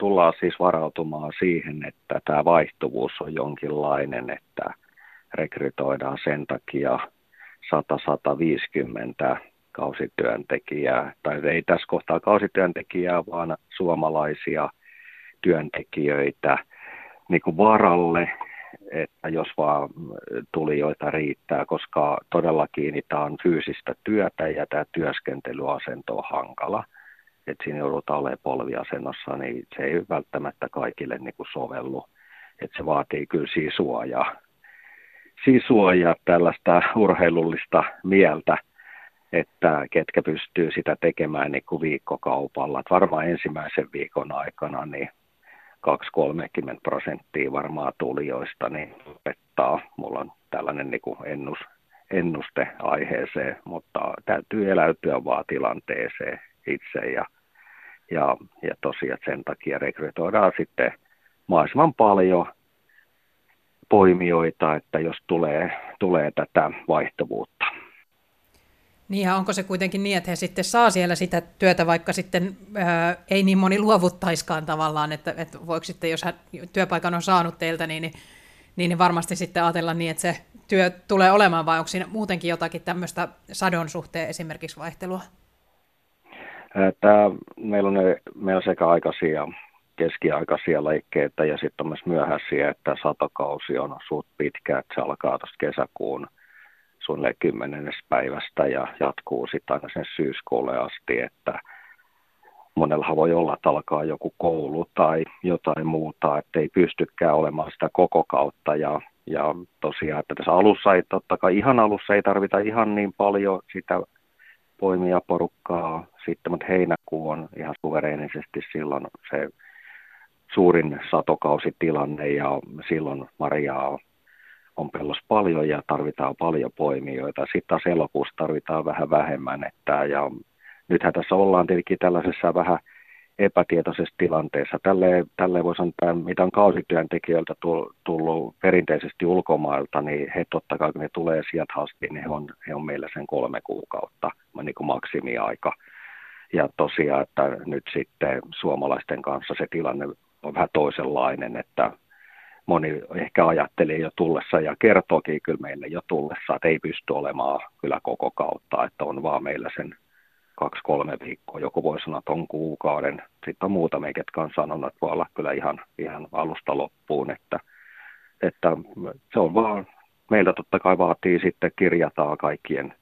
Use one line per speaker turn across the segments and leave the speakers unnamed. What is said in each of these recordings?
tullaan siis varautumaan siihen, että tämä vaihtuvuus on jonkinlainen, että rekrytoidaan sen takia 100-150 kausityöntekijää, tai ei tässä kohtaa kausityöntekijää, vaan suomalaisia työntekijöitä niin kuin varalle, että jos vaan tulijoita riittää, koska todellakin tämä on fyysistä työtä ja tämä työskentelyasento on hankala. Että siinä joudutaan olemaan polviasennossa, niin se ei välttämättä kaikille niin kuin sovellu. Että se vaatii kyllä suojaa tällaista urheilullista mieltä, että ketkä pystyy sitä tekemään niin kuin viikkokaupalla. Että varmaan ensimmäisen viikon aikana niin 2-30% varmaan tulijoista niin lopettaa. Mulla on tällainen niin kuin ennuste aiheeseen, mutta täytyy eläytyä vaan tilanteeseen itse ja tosiaan sen takia rekrytoidaan sitten mahdollisimman paljon poimijoita, että jos tulee tätä vaihtuvuutta.
Niin ja onko se kuitenkin niin, että he sitten saa siellä sitä työtä, vaikka sitten ei niin moni luovuttaiskaan tavallaan, että voiko sitten, jos hän työpaikan on saanut teiltä, niin varmasti sitten ajatella niin, että se työ tulee olemaan, vai onko siinä muutenkin jotakin tämmöistä sadon suhteen esimerkiksi vaihtelua?
Meillä on sekä aikaisia, keskiaikaisia leikkeitä ja sitten on myös myöhäisiä, että satokausi on suht pitkä, että se alkaa tuosta kesäkuun suunnilleen 10. päivästä ja jatkuu sitten aina sen syyskuulle asti, että monellahan voi olla, että alkaa joku koulu tai jotain muuta, että ei pystykään olemaan sitä koko kautta ja tosiaan, että tässä alussa ei totta kai ihan alussa ei tarvita ihan niin paljon sitä poimijaporukkaa sitten, mutta heinäkuu on ihan suvereenisesti silloin se suurin satokausitilanne ja silloin marjaa on pellossa paljon ja tarvitaan paljon poimijoita. Sitten taas elokuussa tarvitaan vähän vähemmän. Ja nythän tässä ollaan tietenkin tällaisessa vähän epätietoisessa tilanteessa. Tälleen voi sanoa, että mitä on kausityöntekijöiltä tullut perinteisesti ulkomailta, niin he totta kai kun ne tulee sieltä asti, niin he on meillä sen 3 kuukautta niin kuin maksimiaika. Ja tosiaan, että nyt sitten suomalaisten kanssa se tilanne on vähän toisenlainen, että moni ehkä ajattelee jo tullessa ja kertookin kyllä meille jo tullessa, että ei pysty olemaan kyllä koko kautta, että on vaan meillä sen 2-3 viikkoa, joku voi sanoa, että on kuukauden. Sitten on muutamia, ketkä on sanonut, että voi olla kyllä ihan alusta loppuun, että se on vaan, meiltä totta kai vaatii sitten kirjataan kaikkien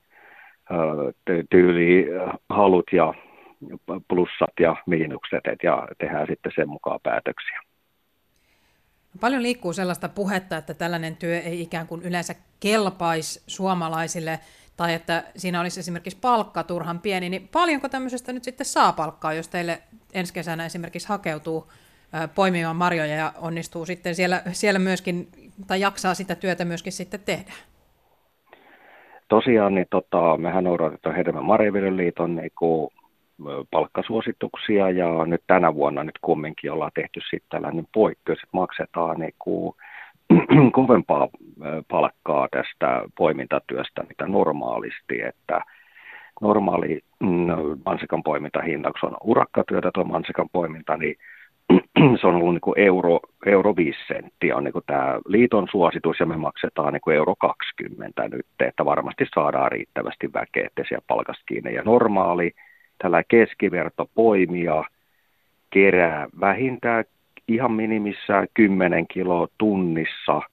tyylihalut ja plussat ja miinukset ja tehdään sitten sen mukaan päätöksiä.
Paljon liikkuu sellaista puhetta, että tällainen työ ei ikään kuin yleensä kelpaisi suomalaisille, tai että siinä olisi esimerkiksi palkka turhan pieni, niin paljonko tämmöisestä nyt sitten saa palkkaa, jos teille ensi kesänä esimerkiksi hakeutuu poimimaan marjoja ja onnistuu sitten siellä myöskin, tai jaksaa sitä työtä myöskin sitten tehdä?
Tosiaan, niin mehän noudatetaan Hedelmä- ja Marjanviljelyliiton palkkasuosituksia ja nyt tänä vuonna nyt kumminkin ollaan tehty sitten tällainen poikkeus, että maksetaan kovempaa palkkaa tästä poimintatyöstä mitä normaalisti, että normaali mansikan poimintahinta, kun se on urakkatyötä tuo mansikan poiminta, niin se on ollut euro 5 senttiä on tämä liiton suositus ja me maksetaan euro 20 nyt, että varmasti saadaan riittävästi väkeä, ettei siellä palkasta kiinni. Ja normaali tällä keskivertopoimija kerää vähintään ihan minimissään 10 kiloa tunnissa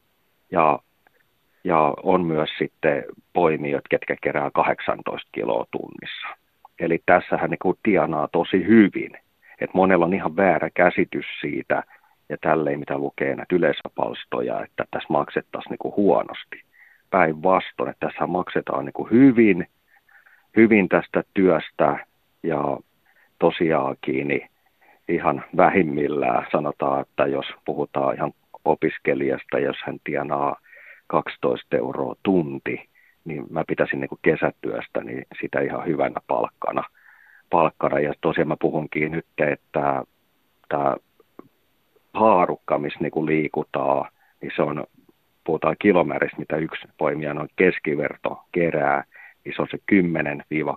ja on myös sitten poimijat, ketkä kerää 18 kiloa tunnissa. Eli tässähän tienaa tosi hyvin. Et monella on ihan väärä käsitys siitä ja tälleen, mitä lukee näitä yleisöpalstoja, että tässä maksettaisiin huonosti. Päinvastoin, että tässä maksetaan hyvin tästä työstä ja tosiaankin niin ihan vähimmillään sanotaan, että jos puhutaan ihan opiskelijasta, jos hän tienaa 12 euroa tunti, niin mä pitäisin kesätyöstä niin sitä ihan hyvänä palkkana. Ja tosiaan mä puhunkin nyt, että tämä haarukka, missä liikutaan, niin se on, puhutaan kilometristä, mitä yksi poimija on keskiverto kerää, niin se on se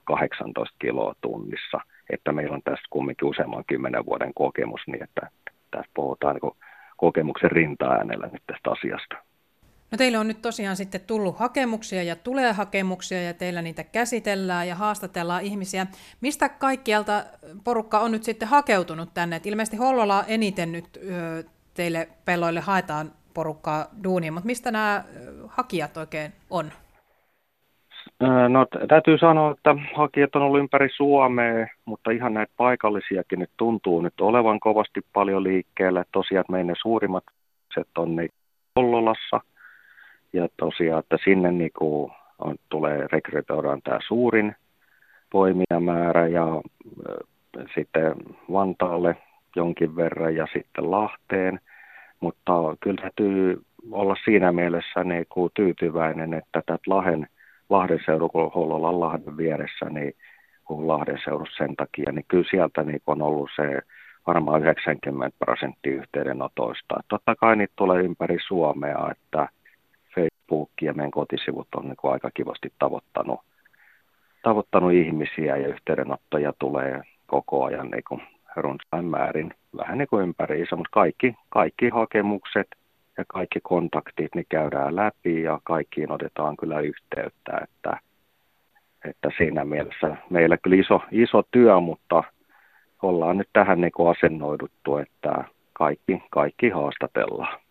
10-18 kiloa tunnissa. Että meillä on tässä kumminkin useamman 10 vuoden kokemus, niin että tässä puhutaan niin kokemuksen rintaäänellä nyt tästä asiasta.
No teille on nyt tosiaan sitten tullut hakemuksia ja tulee hakemuksia ja teillä niitä käsitellään ja haastatellaan ihmisiä. Mistä kaikkialta porukka on nyt sitten hakeutunut tänne? Et ilmeisesti Hollola eniten nyt teille pelloille haetaan porukkaa duuniin, mutta mistä nämä hakijat oikein on?
No täytyy sanoa, että hakijat on ollut ympäri Suomea, mutta ihan näitä paikallisiakin nyt tuntuu nyt olevan kovasti paljon liikkeellä. Tosiaan meidän suurimmat on niin Hollolassa ja tosiaan, että sinne niin kuin rekrytoidaan tämä suurin poimijamäärä ja sitten Vantaalle jonkin verran ja sitten Lahteen, mutta kyllä täytyy olla siinä mielessä niin kuin tyytyväinen, että tätä Lahden seudu, kun Hollolan Lahden vieressä, niin kun Lahden seudussa sen takia, niin kyllä sieltä niin on ollut se varmaan 90% yhteydenotoista. Totta kai niitä tulee ympäri Suomea, että Facebook ja meidän kotisivut on niin kuin aika kivasti tavoittanut ihmisiä ja yhteydenottoja tulee koko ajan niin kuin runsain määrin, vähän niin kuin ympäriinsä, mutta kaikki hakemukset ja kaikki kontaktit niin käydään läpi ja kaikkiin otetaan kyllä yhteyttä, että siinä mielessä meillä kyllä iso työ, mutta ollaan nyt tähän niin kuin asennoiduttu, että kaikki haastatellaan.